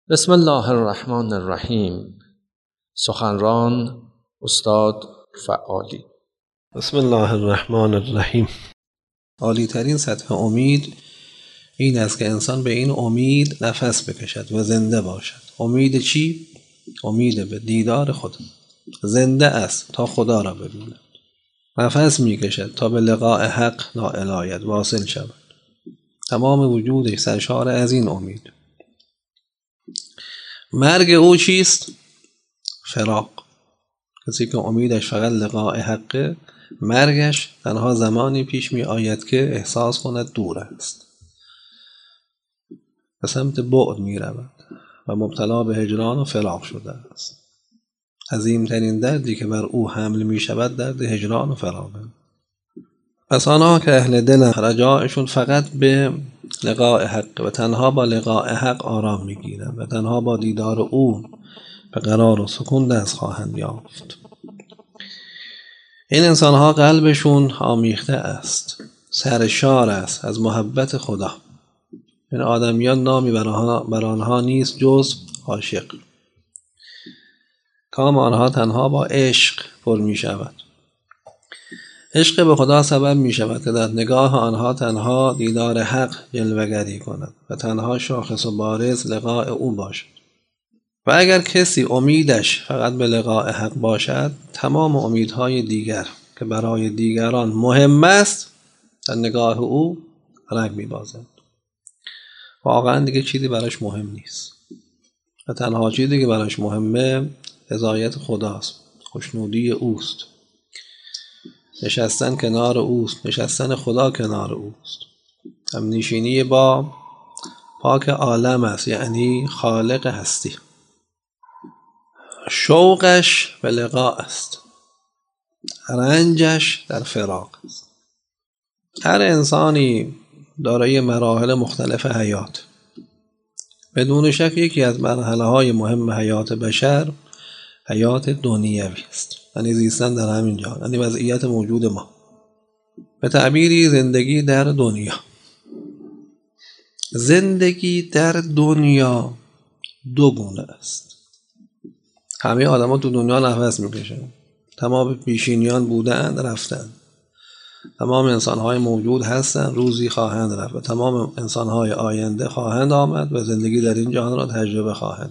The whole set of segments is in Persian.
بسم الله الرحمن الرحیم. سخنران استاد فعالی. بسم الله الرحمن الرحیم. عالی ترین سطح امید این است که انسان به این امید نفس بکشد و زنده باشد. امید چی؟ امید به دیدار خدا. زنده است تا خدا را ببیند. نفس میکشد تا به لقاء حق نائل آید، واصل شود. تمام وجودش سرشار از این امید. مرگ او چیست؟ فراق. کسی که امیدش فقط لقاء حقه، مرگش تنها زمانی پیش می آید که احساس کند دور است، به سمت بعد می رود و مبتلا به هجران و فراق شده است. عظیمترین دردی که بر او حمل می شود درد هجران و فراق. پس آنها که اهل دل رجاعشون فقط به لقاء حق و تنها با لقاء حق آرام می گیرند و تنها با دیدار او به قرار و سکون دست خواهند یافت. این انسانها قلبشون آمیخته است، سرشار است از محبت خدا. این آدمیان نامی بر آنها نیست جز عاشق. کام آنها تنها با عشق پر می شود. عشق به خدا سبب می شود که در نگاه آنها تنها دیدار حق جلوه‌گری کند و تنها شاخص و بارز لقاء او باشد. و اگر کسی امیدش فقط به لقاء حق باشد، تمام امیدهای دیگر که برای دیگران مهم است در نگاه او رنگ می‌بازد. واقعا دیگه چیزی براش مهم نیست و تنها چیزی که براش مهمه رضایت خداست، خوشنودی اوست، نشستن کنار اوست، نشستن خدا کنار اوست، همنشینی با پاک عالم است، یعنی خالق هستی. شوقش به لقاء است، رنجش در فراق است. هر انسانی دارای مراحل مختلف حیات. بدون شک یکی از مرحله‌های مهم حیات بشر حیات دنیوی است، یعنی زیستن در همین جهان، یعنی وضعیت موجود ما. به تعبیری زندگی در دنیا. زندگی در دنیا دو گونه است. همه آدم ها تو دنیا نفس میکشن. تمام پیشینیان بودند رفتند. تمام انسانهای موجود هستند، روزی خواهند رفت و تمام انسانهای آینده خواهند آمد و زندگی در این جهان را تجربه خواهند.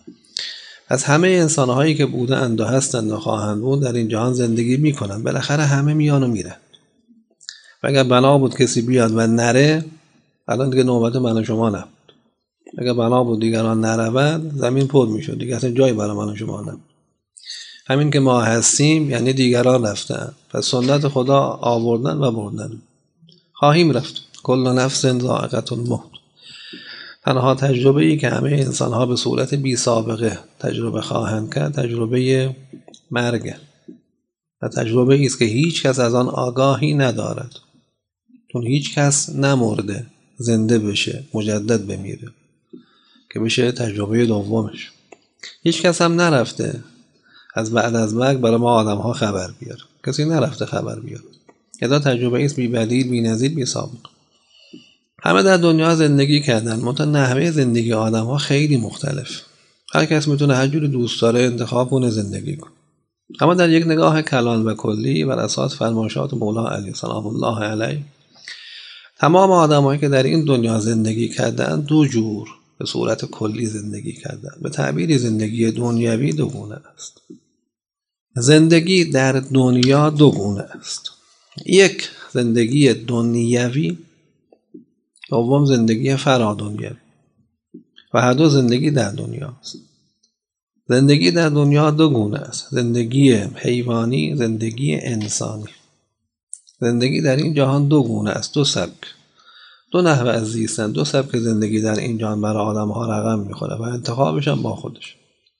از همه انسانهایی که بودند و هستند و خواهند بود در این جهان زندگی میکنند. بالاخره همه میان و میرن. و اگر بنا بود کسی بیاد و نره، الان دیگه نوبت من و شما نبود. اگر بنا بود دیگران نروند، زمین پر میشد، دیگه اصلا جایی برای من و شما نبود. همین که ما هستیم یعنی دیگران رفتن. پس سنت خدا آوردن و بردن. خواهیم رفت. کل نفس ذائقة الموت. تنها تجربه ای که همه انسان ها به صورت بی سابقه تجربه خواهند کرد تجربه مرگ. و تجربه ای است که هیچ کس از آن آگاهی ندارد. چون هیچ کس نمرده زنده بشه، مجدد بمیره که بشه تجربه دومش. هیچ کس هم نرفته از بعد از مرگ برای ما آدم ها خبر بیار. کسی نرفته خبر بیار. اذا تجربه ایست بی بدیل، بی نظیر، بی سابق. همه در دنیا زندگی کردن، منتها نحوه زندگی آدم ها خیلی مختلف. هر کس میتونه هر جوری دوست داره انتخاب کنه زندگی کنه. اما در یک نگاه کلان و کلی بر اساس فرمایشات مولا علی سلام الله علیه، تمام آدمایی که در این دنیا زندگی کردن دو جور به صورت کلی زندگی کردن. به تعبیر زندگی دنیوی دو گونه است. زندگی در دنیا دو گونه است. یک زندگی دنیوی، دوم زندگی فرادنیوی. و هر دو زندگی در دنیا است. زندگی در دنیا دو گونه است. زندگی حیوانی، زندگی انسانی. زندگی در این جهان دو گونه است، دو سبک، دو نحوه از زیستن، دو سبک زندگی در این جهان برای آدم ها رقم میخوره و انتخابش هم با خودش.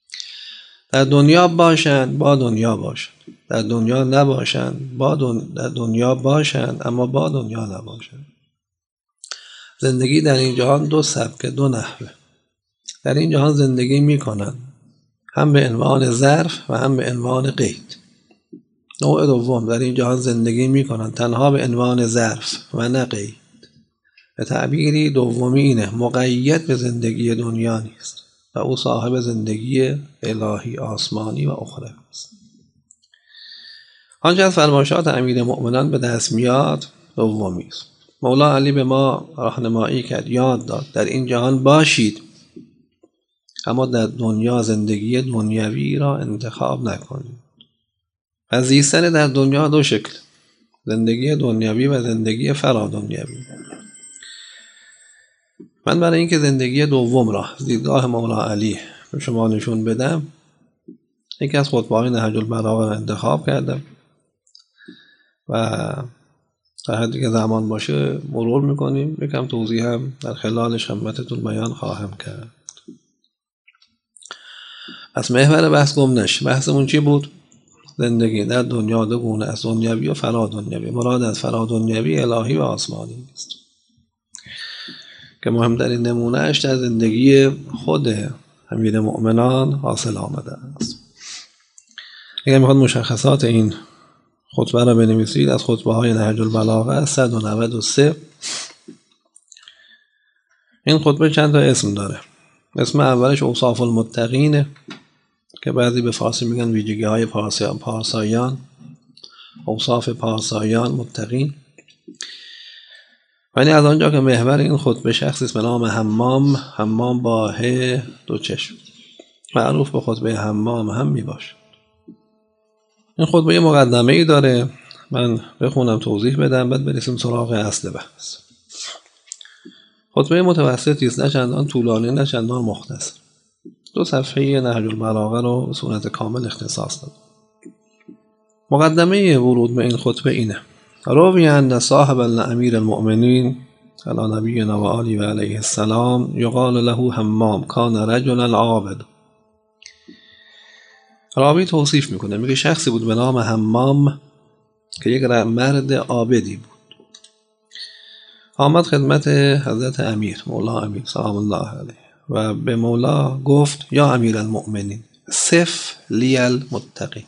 در دنیا باشند با دنیا باشند، در دنیا نباشند در دنیا باشند اما با دنیا نباشند. زندگی در این جهان دو سبک، دو نحوه. در این جهان زندگی میکنند هم به عنوان ظرف و هم به عنوان قید. نوع دوم در این جهان زندگی میکنند تنها به عنوان ظرف و نه قید. به تعبیری دومی اینه، مقید به زندگی دنیا نیست. و او صاحب زندگی الهی آسمانی و اخروی است. آنچه از فرمایشات امیر مؤمنان به دست میاد دومی است. مولا علی به ما راهنمایی کرد، یاد داد در این جهان باشید اما در دنیا زندگی دنیوی را انتخاب نکنید. و زیستن در دنیا دو شکل، زندگی دنیوی و زندگی فرادنیوی. من برای اینکه زندگی دوم را دیدگاه مولا علی به شما نشون بدم، یکی از خطبه‌های نهج البلاغه را انتخاب کردم و در حدی که زمان باشه مرور میکنیم، یکم توضیح هم در خلالش خدمتتون بیان خواهم کرد. از محور بحث گم نشه. بحثمون چی بود؟ زندگی در دنیا دو گونه است، دنیوی و فرادنیوی. مراد از فرادنیوی الهی و آسمانی است که مهمترین نمونهش در زندگی خود امیر مؤمنان حاصل آمده است. اگر میخواد مشخصات این خطبه را بنویسید، از خطبه های نهج البلاغه 193. این خطبه چند تا اسم داره. اسم اولش اوصاف المتقینه که بعضی به فارسی میگن ویژگی های پارسایان، اوصاف پارسایان متقین. ولی از آنجا که محور این خطبه شخصی است به نام حمام با ه دو چشم، معروف به خطبه حمام هم میباشه. این خطبه مقدمه ای داره، من بخونم توضیح بدم بعد برسیم سراغ اصل بحث. خطبه متوسطی است، نه چندان طولانی نه چندان مختصر. 2 صفحه نهج البلاغه رو به صورت کامل اختصاص داد. مقدمه ورود به این خطبه اینه: روی ان صاحب امیر المؤمنین علی نبینا و آله و علیه السلام یقال له حمام کان رجلا عابد. راوی توصیف میکنه، میگه شخصی بود به نام حمام که یک مرد عابدی بود. آمد خدمت حضرت امیر مولا امیر سلام الله علیه و به مولا گفت یا امیر المؤمنین صف لی المتقین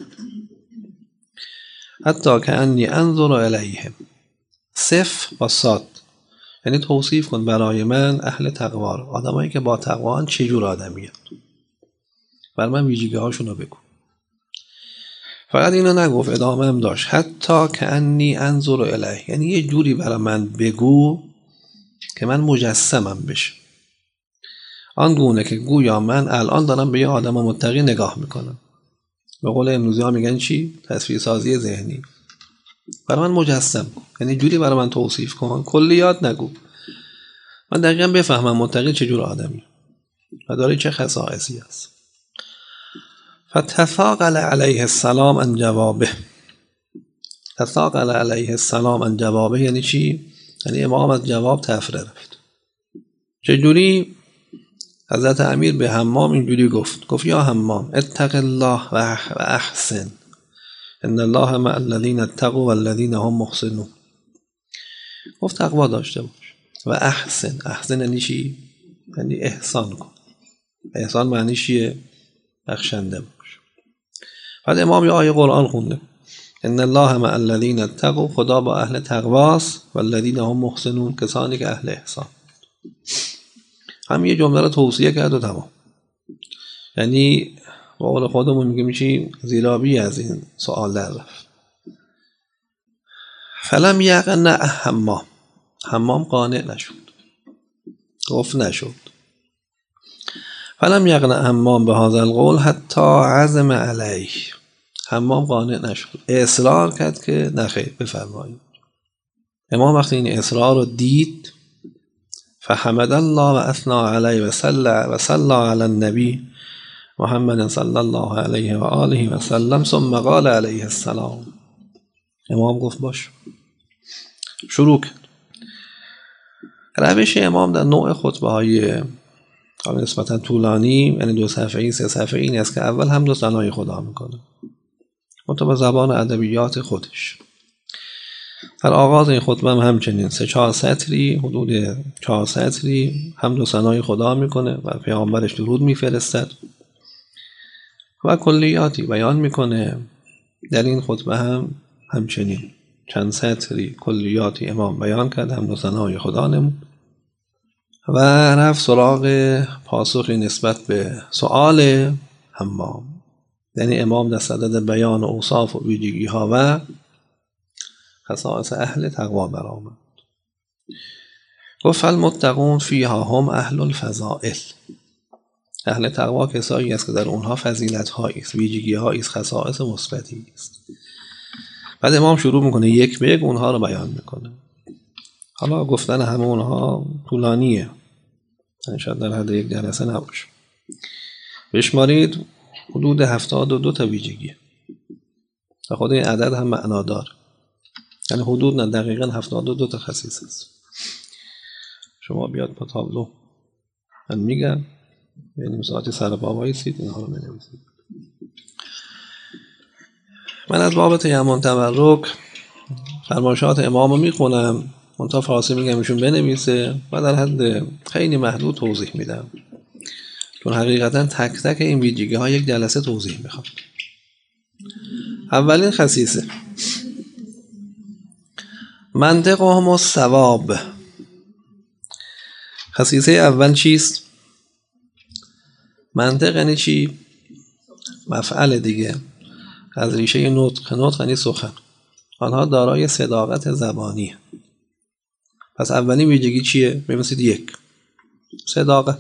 حتی کأنی انظر الیهم. صف با صاد یعنی توصیف کن برای من اهل تقوا رو، آدمایی که با تقوا چجور آدمیه، بر من ویژگی هاشون رو بگو. فقط اینو نگفت، ادامه هم داشت حتی کأنی انظر الیه، یعنی یه جوری برای من بگو که من مجسمم بشه، آن گونه که گویا من الان دارم به یه آدم متقی نگاه میکنم. به قول امروزی ها میگن چی؟ تصویرسازی ذهنی. برای من مجسم کن، یعنی جوری برای من توصیف کن، کلیات نگو، من دقیقا بفهمم متقی چجور آدمی و داره چه خصائصی است. فتثاقل علیه السلام عن جوابه. تثاقل علیه السلام عن جوابه یعنی چی؟ یعنی امام از جواب تفره رفت. چجوری؟ حضرت امیر به حمام اینجوری گفت یا حمام اتق الله و احسن ان الله مع الذین اتقوا والذین هم محسنون. گفت تقوا داشته باش و احسن یعنی چی؟ یعنی احسان کن. احسان معنی چیه؟ بخشنده باش. بعد امام یه آیه قرآن خونده، ان الله مع الذین اتقوا، خدا با اهل تقواست، والذین هم محسنون، کسانی که اهل احسان. هم یه جمله رو توصیه کرد و تمام. یعنی با قول خودمون میگه میشی زیرابی از این سوال در رفت. فلم یقنع حمام قانع نشد، گفت نشد. فلم یقنع حمام به هذا القول حتی عزم علیه. حمام قانع نشد، اصرار کرد که نخیر بفرمایید. امام وقتی این اصرار رو دید، فحمد الله و اثنا علیه و صلی علی النبی محمد صلی الله علیه و آله و سلم ثم قال علیه السلام. امام گفت باش، شروع کرد. روش امام در نوع خطبه های نسبتا طولانی، یعنی 2 صفحه‌ای 3 صفحه‌ای، این است که اول حمد و ثنای خدا میکنه مطابق زبان ادبیات خودش. در آغاز این خطبه هم همچنین 3-4 سطری، حدود 4 سطری حمد و ثنای خدا میکنه و پیامبرش درود میفرستد و کلیاتی بیان میکنه. در این خطبه هم همچنین چند سطری کلیاتی امام بیان کرد، حمد و ثنای خدا نمود. و رفت سراغ پاسخی نسبت به سؤال حمام. یعنی امام در صدد بیان اوصاف و ویژگی ها و خصائص اهل تقوا برآمد. گفت فالمتقون فیها هم اهل الفضائل. اهل تقوا کسایی است که در اونها فضیلت هایی است، ویژگی هایی است، خصائص مثبتی است. بعد امام شروع میکنه یک به یک اونها رو بیان میکنه. حالا گفتن همه اونها طولانیه، شاید در حد یک جلسه نباشه. بشمارید حدود 72 تا ویژگی. و خود این عدد هم معنادار، یعنی حدود نه دقیقاً 72 تا خصیصه است. شما بیاد با تابلو من میگم، یعنی ساعتی سر پا وایسید اینها رو بنویسید. من از باب تیمم تبرک فرمایشات امام رو میخونم، منتها فارسی میگم ایشون بنویسه و در حد خیلی محدود توضیح میدم، چون حقیقتا تک تک این ویژگی ها یک جلسه توضیح میخواد. اولین خصیصه منطقهم الصواب. خصیصه اول چیست؟ منطق یعنی چی؟ مفعل دیگه، از ریشه نطق یعنی سخن. آنها دارای صداقت زبانی. پس اولین ویژگی چیه؟ ببینید یک، صداقت.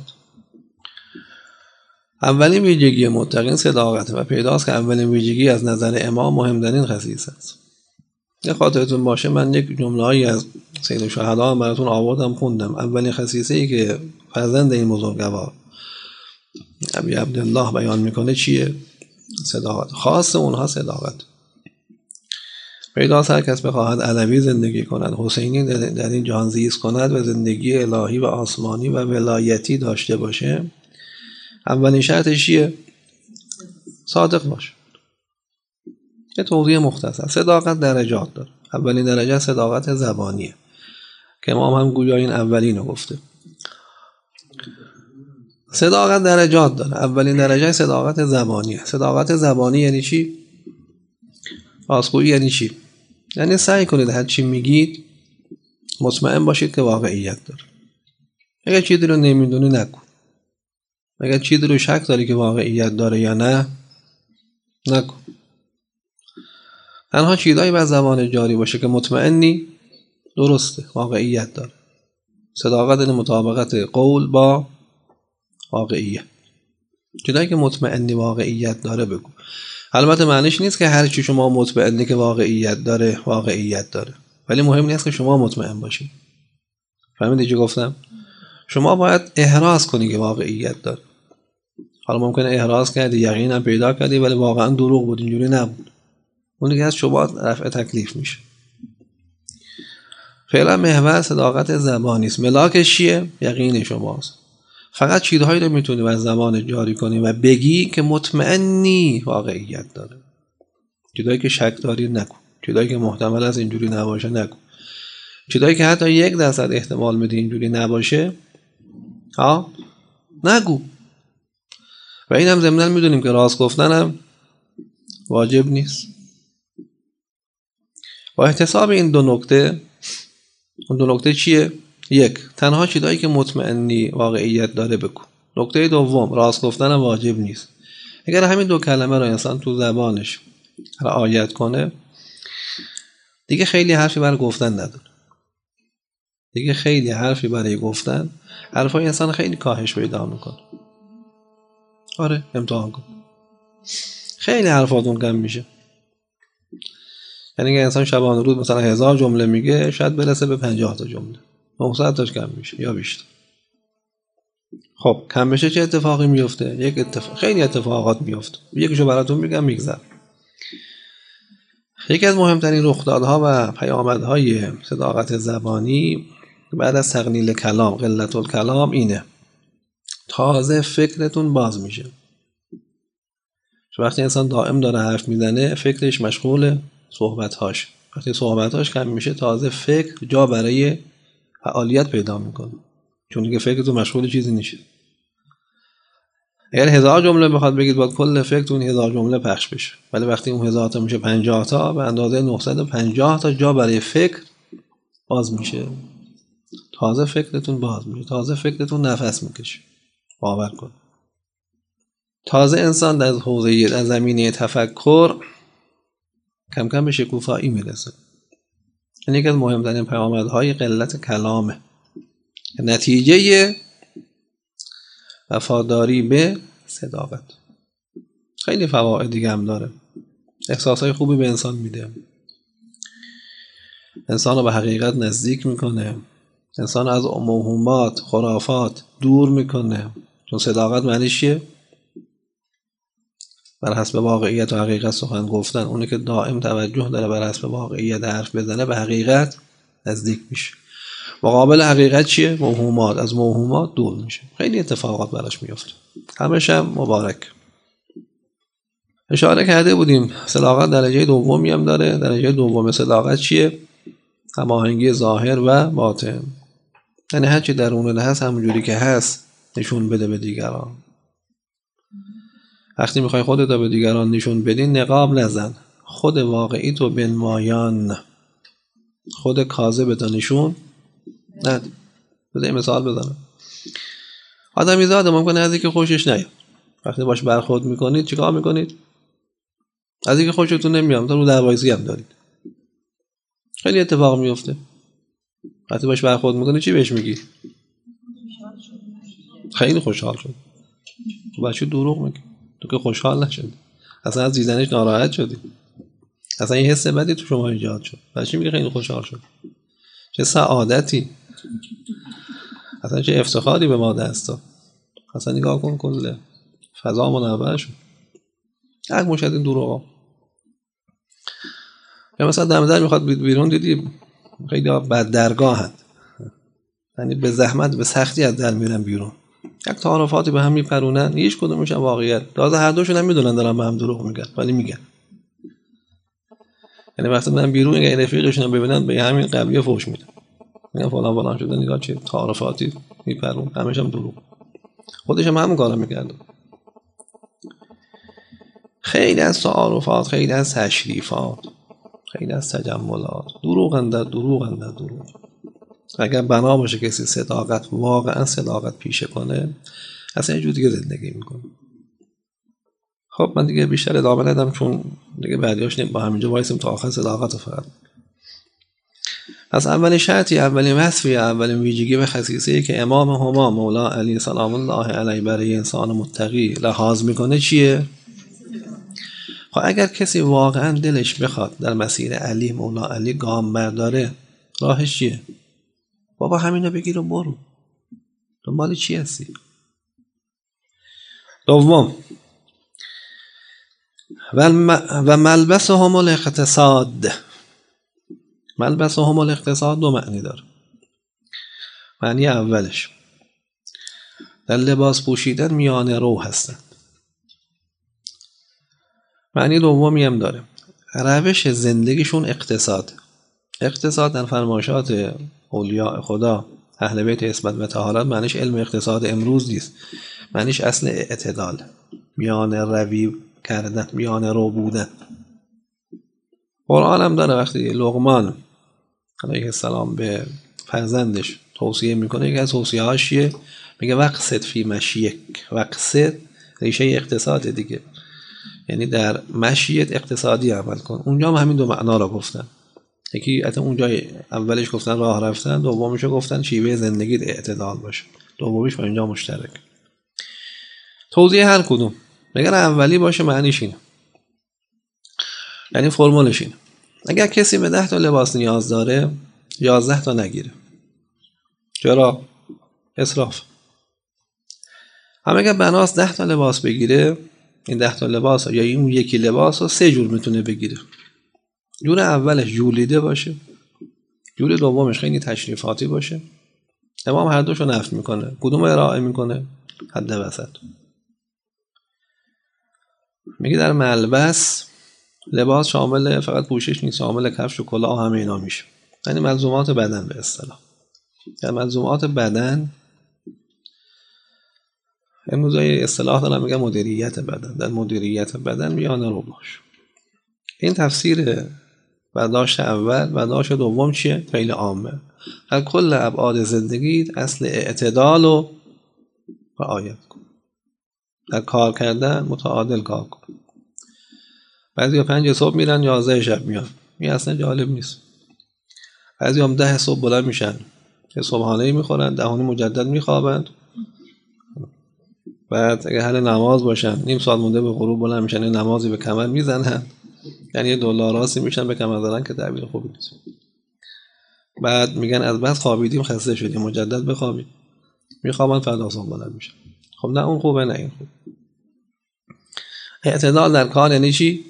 اولین ویژگی متقین صداقت و پیداست که اولین ویژگی از نظر امام مهمترین خصیصه است. یه خاطرتون باشه من یک جمله‌ای از سید الشهدا براتون آوردم خوندم. اولین خصیصه ای که فرزند این بزرگوار ابی عبدالله بیان میکنه چیه؟ صداقت. خاص اونها صداقت. پیداست هر کس بخواهد علوی زندگی کند، حسینی در این جهان زیست کند و زندگی الهی و آسمانی و ولایتی داشته باشه، اولین شرطش چیه؟ صادق باشه. یه توضیح مختصر. صداقت درجات داره. اولین درجه صداقت زبانیه که امام هم گویا این اولین رو گفته. صداقت درجات داره. اولین درجه صداقت زبانیه. صداقت زبانی یعنی چی؟ راستگویی یعنی چی؟ یعنی سعی کنید هر چی میگید مطمئن باشید که واقعیت داره. اگر چیزی رو نمیدونی نگو. اگر چیزی رو شک داری که واقعیت داره یا نه نگو. تنها چیزایی بر زبان جاری باشه که مطمئنی درسته، واقعیت داره. صداقت یعنی مطابقت قول با واقعیت. چیزایی که مطمئنی واقعیت داره بگو. البته معنیش نیست که هر چی شما مطمئنی که واقعیت داره، ولی مهم نیست که شما مطمئن باشید. فهمیدی چی گفتم؟ شما باید احراز کنی که واقعیت داره. حالا ممکنه احراز کردی، یقین هم پیدا کردی، ولی واقعا دروغ بود، اینجوری نبود. اون دیگه از شما رفع تکلیف میشه. فعلا محور صداقت زبانی است. ملاکش چیه؟ یقین شماست. فقط چیزهایی رو میتونی بر زبان جاری کنی و بگی که مطمئنی واقعیت داره. چیزهایی که شک داری نگو. چیزهایی که محتمل است اینجوری نباشه نگو. چیزهایی که حتی 1% احتمال میده اینجوری نباشه نگو. و این هم ضمناً میدونیم که راست گفتن هم واجب نیست. با احتساب این دو نکته، اون دو نکته چیه؟ یک، تنها چیزایی که مطمئنی واقعیت داره بگو. نکته دوم، راست گفتن هم واجب نیست. اگر همین دو کلمه رو انسان تو زبانش رعایت کنه، دیگه خیلی حرفی برای گفتن نداره. حرفای انسان خیلی کاهش پیدا میکنه. آره، امتحان کن. خیلی حرفاتون کم میشه. یعنی اگه انسان شبانه روز مثلا 1000 جمله میگه، شاید برسه به 50 تا جمله. 900 تاش کم میشه یا بیشتر. خب کم بشه چه اتفاقی میفته؟ خیلی اتفاقات میفته. یکیشو براتون میگم میگذرم. یکی از مهمترین رخدادها و پیامدهای صداقت زبانی بعد از تقلیل کلام، قلت الکلام اینه: تازه فکرتون باز میشه. وقتی انسان دائم داره حرف میزنه، فکرش مشغول صحبت‌هاش. وقتی صحبت‌هاش کم میشه، تازه فکر جا برای فعالیت پیدا میکنه، چون دیگه فکرتون مشغول چیزی نشه. اگر 1000 جمله بخواد بگید، باید کل فکرتون 1000 جمله پخش بشه. ولی وقتی اون 1000 تا میشه 50 تا، به اندازه 950 تا جا برای فکر باز میشه. تازه فکرتون باز میشه، تازه فکرتون نفس میکشه. باور کن. تازه انسان در حوزه در زمینه تفکر کم کم به شکوفایی میرسه. این یکی از مهمترین پیامدهای قلت کلامه، نتیجه وفاداری به صداقت. خیلی فواید دیگه هم داره. احساسای خوبی به انسان میده، انسان رو به حقیقت نزدیک میکنه، انسان از موهومات خرافات دور میکنه. چون صداقت معنیش چیه؟ بر حسب واقعیت و حقیقت سخن گفتن. اونی که دائم توجه داره بر حسب واقعیت حرف بزنه به حقیقت نزدیک میشه. مقابل حقیقت چیه؟ موهومات. از موهومات دور میشه. خیلی اتفاقات براش میفته. همش هم مبارک. اشاره کرده بودیم صداقت درجه دومی هم داره. درجه دوم صداقت چیه؟ هماهنگی ظاهر و باطن. یعنی هر چی درونه هست همونجوری که هست نشون بده به دیگران. وقتی میخوای خودت رو به دیگران نشون بدی نقاب نزن، خود واقعی تو بنمایان، خود کاذب تو نشون ندی. بذار مثال بزنم. آدمی زاده ممکنه از اینکه خوشش نیاد، وقتی باش برخورد میکنید چیکار میکنید؟ از اینکه خوشتون نمیاد تو رو دروایسی هم دارید. خیلی اتفاق میفته. وقتی باش برخورد میکنی چی بهش میگی؟ خیلی خوشحال شد. تو بچه دروغ میگی. تو که خوشحال نشدی، اصلا از دیدنش ناراحت شدی، اصلا این حس بدی تو شما ایجاد شد. بچه میگه خیلی خوشحال شد. چه سعادتی، اصلا چه افتخاری به ما دست داد. اصلا نگاه کن کل فضا منور شد. یک مشهد این دروغا. یا مثلا دم میخواد بیرون، دیدی خیلی بد درگاهند، یعنی به زحمت به سختی از در میرن بیرون، یک تعارفاتی به هم میپرونن، هیچ کدومش هم واقعیت. تازه هر دوشون هم میدونن دارن به هم دروغ میگن ولی میگن. یعنی وقتی من بیرون اگه رفیقشون ببینن به همین قبلیه فوش میدن، میگن فلان فلان شده، نگاه چه تعارفاتی میپرون، همش هم دروغ. خودش هم همون کارو میکرد. خیلی از تعارفات، خیلی از تشریفات، خیلی از تجملات دروغند در دروغ. اگر بنا باشه کسی صداقت واقعا صداقت پیشه کنه، اصلا یه جور دیگه زندگی میکنه. خب من دیگه بیشتر ادامه ندم چون دیگه بعدیاش با همینجا وایسیم تا آخر صداقت فقط. از اولین شرطی، اولین وصفی، اولین ویژگی و خصیصه‌ای که امام هما مولا علی سلام الله علیه برای انسان متقی لحاظ میکنه چیه؟ خب اگر کسی واقعا دلش بخواد در مسیر علی مولا علی گام برداره، راهش چیه؟ بابا همینو بگیر و برو. دنبال چی هستی؟ دوم، و ملبسهم الاقتصاد. ملبسهم الاقتصاد دو معنی داره. معنی اولش در لباس پوشیدن میانه رو هستن. معنی دومی هم داره، روش زندگیشون اقتصاد. اقتصاد در فرمایشات اولیاء خدا اهل بیت عصمت و طهارت معنیش علم اقتصاد امروز نیست، معنیش اصل اعتدال، میانه روی کردن، میانه رو بودن. قرآن هم داره وقتی لقمان علیه السلام به فرزندش توصیه میکنه، یکی از توصیه‌هاش چیه؟ میگه وقصد فی مشیک. وقصد ریشه اقتصاد دیگه، یعنی در مشیت اقتصادی عمل کن. اونجا هم همین دو معنا را گفتن. یکی حتی اونجا اولش گفتن راه رفتن، دومیشو گفتن شیوه زندگیت اعتدال باشه. دومیش با اینجا مشترک. توضیح هر کدوم اگر اولی باشه معنیش اینه، یعنی فرمولش اینه. اگر کسی به 10 تا لباس نیاز داره 11 تا نگیره. چرا؟ اسراف. هم اگر بناست 10 تا لباس بگیره، این 10 تا لباس یا این یکی لباس رو 3 جور میتونه بگیره. جور اولش جولیده باشه، جور دومش خیلی تشریفاتی باشه. امام هر دوشو نفی میکنه. کدوم ارائه میکنه؟ حد وسط. میگه در ملبس لباس شامل فقط پوشش نیست، شامل کفش و کلاه و همه اینا میشه، یعنی ملزومات بدن به اصطلاح. در ملزومات بدن امروز اصطلاح دارن میگن مدیریت بدن. در مدیریت بدن میانه رو باش. این تفسیر برداشت اول. برداشت دوم چیه؟ خیلی عامه. در کل ابعاد زندگیت اصل اعتدال رو رعایت کن. در کار کردن متعادل کار کن. بعضی 5 صبح میرن 11 شب میان، این اصلا جالب نیست. بعضی هم 10 صبح بلند میشن، یه صبحانه میخورن، 10 مجدد میخوابند. بعد اگه اهل نماز باشن نیم ساعت مونده به غروب بلند میشن، نمازی به کمر میزنن، یعنی یه دلاراسی میشن به کمر زدن که تعبیر خوبی نیست. بعد میگن از بس خوابیدیم خسته شدیم، مجدد بخوابیم، میخوابن، فردا صبح بلند میشن. خب نه اون خوبه نه این خوب. اعتدال در کار یعنی چی؟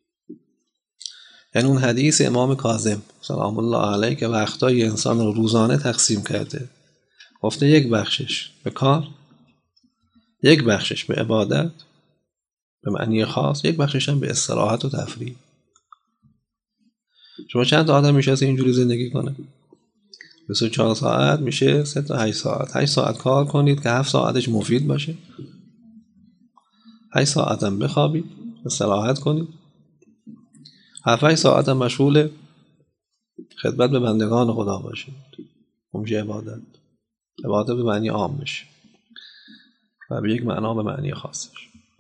یعنی اون حدیث امام کاظم سلام الله علیه که وقتای انسان رو روزانه تقسیم کرده، گفته یک بخشش به کار، یک بخشش به عبادت به معنی خاص، یک بخشش هم به استراحت و تفریح. شما چند تا آدم میشه اینجوری زندگی کنه؟ 24 ساعت میشه 3 تا 8 ساعت. 8 ساعت کار کنید که 7 ساعتش مفید باشه، 8 ساعت هم بخوابید، استراحت کنید، 7-8 ساعت هم مشغول خدمت به بندگان خدا باشید. میشه عبادت. عبادت به معنی عام میشه و به یک معنا به معنی خاصش.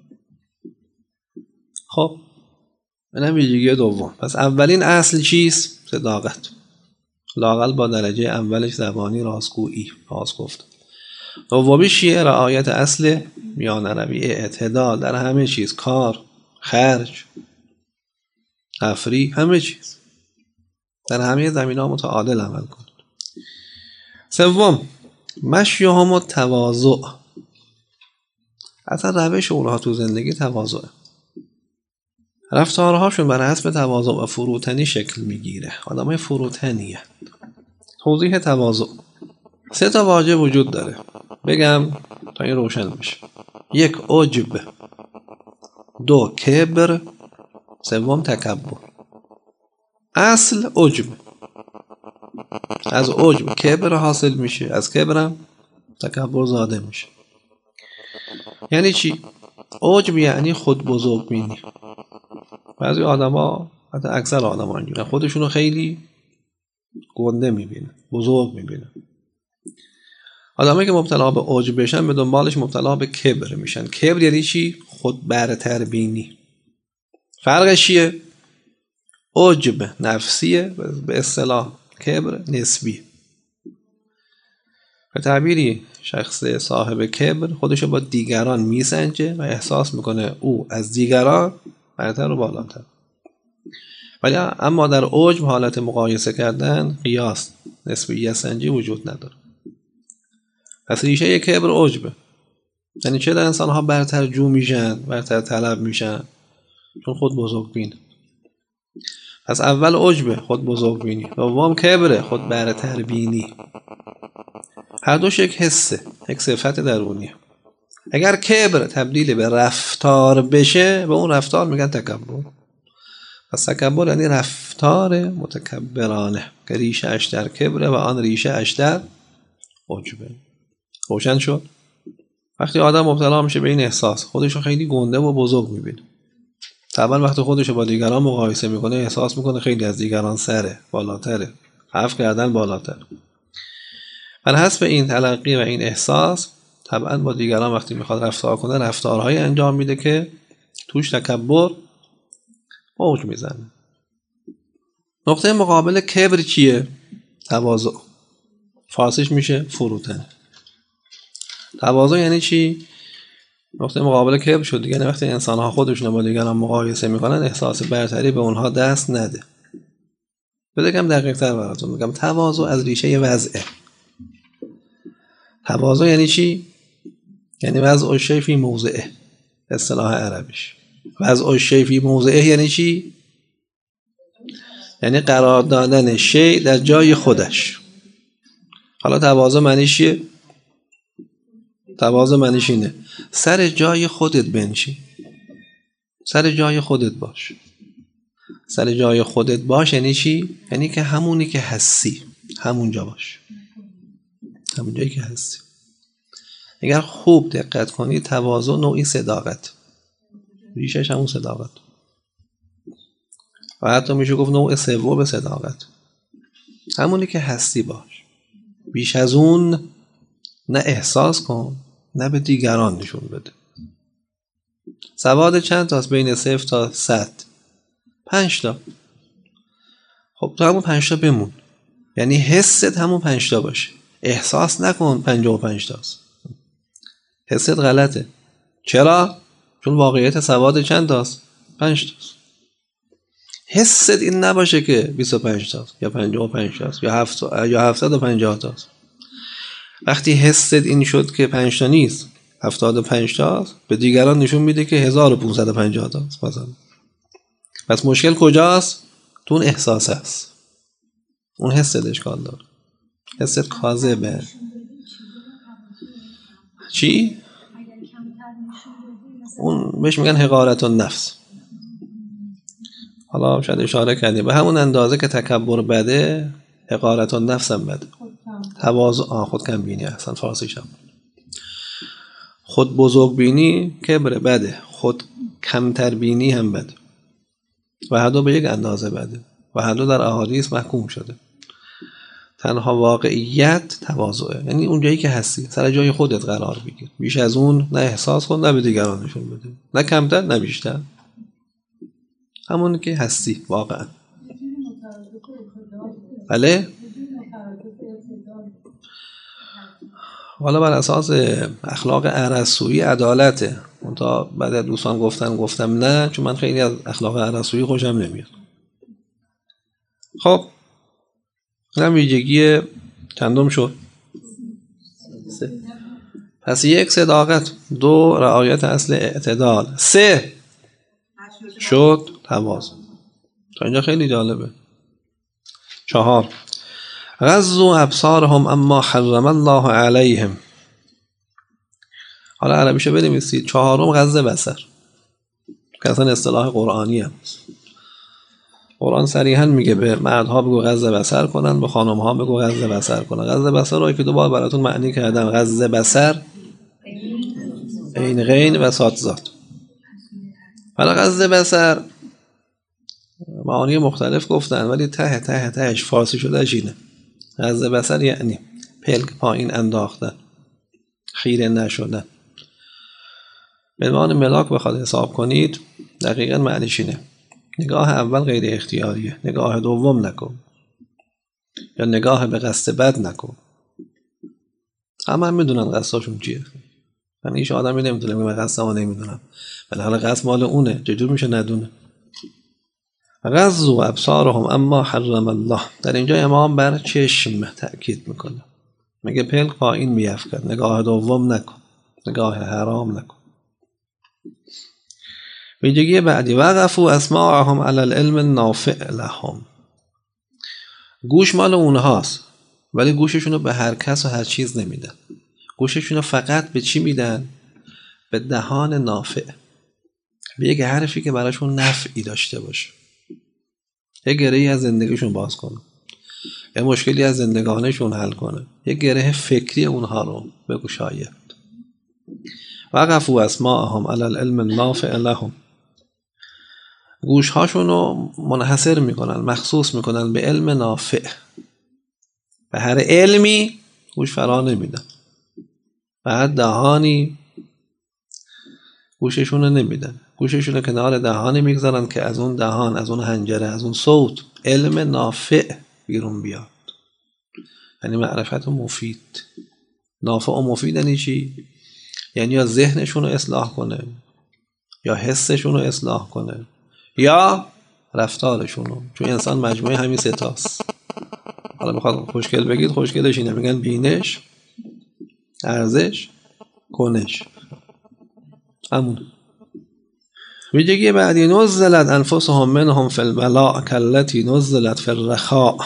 خب اینم ویژگی دوم. پس اولین اصل چیست؟ صداقت. لااقل با درجه اولش زبانی راستگویی، راست گفت. دومیش چیه؟ رعایت اصل میانه روی، اعتدال در همه چیز، کار، خرج، تفریح، همه چیز. در همه زمینه‌ها متعادل عمل کنید. سوم مشیهم التواضع. اصلا روش اونها تو زندگی تواضعه. رفتارهاشون بر حسب تواضع و فروتنی شکل میگیره. آدمای فروتنیه. توضیح تواضع. 3 تا واژه وجود داره. بگم تا این روشن بشه. 1 عجب، 2 کبر، 3 تکبر. اصل عجب. از عجب کبر حاصل میشه، از کبرم تکبر زاده میشه. یعنی چی؟ عجب یعنی خود بزرگ بینی. بعضی آدما، حتی اکثر آدما اینجوره، خودشونو خیلی گنده میبینن، بزرگ میبینن. آدمایی که مبتلا به عجب بشن به دنبالش مبتلا به کبر میشن. کبر یعنی چی؟ خود برتر بینی. فرقش چیه؟ عجب نفسیه، به اصطلاح کبر نسبی. به تعبیری شخص صاحب کبر خودشو با دیگران میسنجه و احساس میکنه او از دیگران برتر و بالاتر. ولی اما در عجب حالت مقایسه کردن، قیاس، نسبیت سنجی وجود نداره. پس ریشه کبر عجبه. یعنی چه در انسان ها برتر جو میشن، برتر طلب میشن؟ چون خود بزرگ بین. پس اول عجبه، خود بزرگ بینی. دوم کبره، خود برتر بینی. هر دوش یک حسه، یک صفت درونیه. اگر کبر تبدیل به رفتار بشه، به اون رفتار میگن تکبر. پس تکبر یعنی رفتار متکبرانه که ریشه اش در کبره و آن ریشه اش در عجبه. روشن شد؟ وقتی آدم مبتلا میشه به این احساس، خودشو خیلی گنده و بزرگ میبینه. طبعا وقتی خودشو با دیگران مقایسه میکنه، احساس میکنه خیلی از دیگران سره، بالاتره، حرف کردن بالاتر. بر حسب این تلقی و این احساس، طبعا با دیگران وقتی میخواد رفتار کنه، رفتارهایی انجام میده که توش تکبر اوج میزنه. نقطه مقابل کبر چیه؟ تواضع. فارسیش میشه فروتن. تواضع یعنی چی؟ نقطه مقابل کبر شد دیگه. وقتی انسان ها خودشون با دیگران مقایسه میکنن، احساس برتری به اونها دست نده. بگم دقیق تر براتون میگم. تواضع از ریشه وضعه. تواضع یعنی چی؟ یعنی وضع الشیء فی موضعه، اصطلاح عربیش. وضع الشیء فی موضعه یعنی چی؟ یعنی قرار دادن شیء در جای خودش. حالا تواضع معنیش چیه؟ تواضع معنیش اینه سر جای خودت بنشین، سر جای خودت باش. سر جای خودت باش یعنی چی؟ یعنی که همونی که هستی همونجا باش، همون جایی که هستی. اگر خوب دقت کنی، تواضع نوعی صداقت، ریشش همون صداقت. و حتی میشه گفت نوع سوم صداقت، همونی که هستی باش. بیش از اون نه احساس کن نه به دیگران نشون بده. سواد چند تاست بین 0 تا 100؟ 5 تا. خب تو همون 5 تا بمون، یعنی حست همون 5 تا باشه. احساس نکن 55 تاست، حست غلطه. چرا؟ چون واقعیت سواد چند تاست؟ 5 تاست. حست این نباشه که 25 تاست یا 55 تاست یا 750 تاست. وقتی حست این شد که 5 تا نیست 75 تاست، به دیگران نشون میده که 1550 تاست مثلا. پس مشکل کجاست؟ تو اون احساس هست، اون حست اشکال داره، حست کاذبه. چی؟ اون بهش میگن حقارت النفس. حالا شاید اشاره کردیم به همون اندازه که تکبر بده، حقارت النفس هم بده. تواضع خود کم بینی، اصلا فارسیش هم خود بزرگ بینی کبر بده، خود کمتر بینی هم بده و هر دو به یک اندازه بده و هر دو در احادیث محکوم شده. تنها واقعیت تواضعه، یعنی اون جایی که هستی سر جای خودت قرار بگیر. بیش از اون نه احساس کن نه به دیگران نشون بده، نه کمتر نه بیشتر، همون که هستی واقعا. بله؟ حالا بر اساس اخلاق ارسطویی عدالته. تا بعد دوستان گفتم نه، چون من خیلی از اخلاق ارسطویی خوشم نمیاد. خب اینم ویژگی چندم شد؟ 3. پس 1 صداقت، 2 رعایت اصل اعتدال، 3 شد تواضع. تا اینجا خیلی جالبه. 4 غضوا ابصارهم اما حرم الله علیهم. حالا عربیشو بنویسید. 4 غض بصر، که اصلا اصطلاح قرآنی هم. قرآن صریحا میگه به مردها بگو غض بصر کنن، به خانمها بگو غض بصر کنن. غض بصر رو که 2 بار براتون معنی کردم. غض بصر عین غین و صاد ذات. حالا غض بصر معانی مختلف گفتن، ولی تهش فارسی شده اینه. غض بصر یعنی پلک پایین انداختن، خیره نشدن. به عنوان ملاک بخواد حساب کنید دقیقاً معنیش اینه. نگاه اول غیر اختیاریه، نگاه دوم نکن، یا نگاه به قصد بد نکن. همه هم میدونن قصدشون چیه. من هیچ آدمی نمیدونه من قصدمو نمیدونم، ولی حالا قصد مال اونه، چجور میشه ندونه؟ غضوا ابصارهم اما حرم الله. در اینجا امام بر چشم تأکید میکنه، میگه پلک پایین میافکن، نگاه دوم نکن، نگاه حرام نکن. ویژگی بعدی وقفوا اسماعهم علی العلم النافع لهم. گوش مال اونهاست، ولی گوششونو به هر کس و هر چیز نمیدن. گوششونو فقط به چی میدن؟ به دهان نافع، به یک حرفی که براشون نفعی داشته باشه. یک گرهی از زندگیشون باز کنه، یه مشکلی از زندگانشون حل کنه، یک گره فکری اونها رو بگشاید. وقفوا اسماعهم علی العلم النافع لهم. گوشهاشون رو منحصر میکنن، مخصوص میکنن به علم نافع. به هر علمی گوش فرا نمیدن، به هر دهانی گوششون رو نمیدن. گوششون رو کنار دهانی میگذارن که از اون دهان، از اون حنجره، از اون صوت علم نافع بیرون بیاد. یعنی معرفت مفید. نافع و مفید یعنی چی؟ یعنی یا ذهنشون رو اصلاح کنه، یا حسشون رو اصلاح کنه، یا رفتارشون رو. چون انسان مجموعه همین 3 تاست. حالا بخواد خوشگل بگید، خوشگلش اینه، میگن بینش، ارزش، کنش. همون. ویژگی بعدی نزلت انفسهم منهم فی البلاء کالتی نزلت فی الرخاء.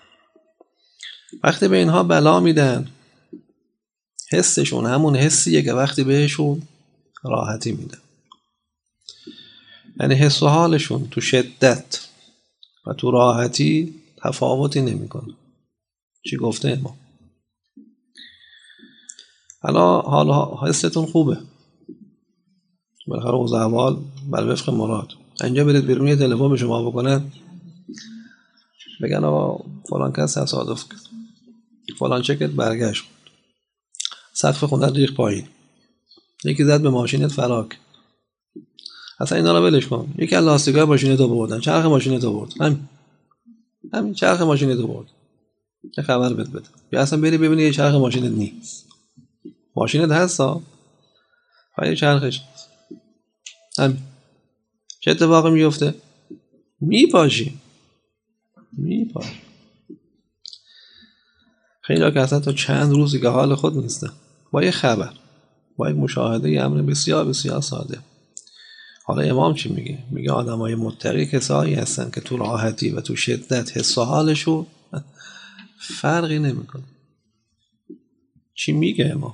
وقتی به اینها بلا میدن، حسشون همون حسیه که وقتی بهشون راحتی میدن. یعنی حس و حالشون تو شدت و تو راحتی تفاوتی نمیکنه. چی گفته ما؟ حالا حستون خوبه، بالاخره اوضاع احوال بر وفق مراد. اینجا برید بیرون یه تلفن به شما بکنن بگن آقا فلان کس تصادف کرد، فلان چکت برگشت، سقف خونه ریخت پایین، یکی زد به ماشینت فراک، اصلا اینا رو ولش کن، یکی از لاستیکای ماشینت رو بردن، چرخ ماشینت رو برد، همین چرخ ماشینت رو برد، یه خبر بده یا اصلا بری ببینی یه چرخ ماشینت نیست، ماشینت هستا پای چرخش همین، چه اتفاقی میفته؟ میپاشی. خیلی که اصلا تا چند روزی که حال خود نیستن، با یه خبر، با یک مشاهده، یه امر بسیار بسیار ساده. حالا امام چی میگه؟ میگه آدمای متقی کسایی هستن که تو راحتی و تو شدت حس و حالشون فرقی نمیکنه. چی میگه امام؟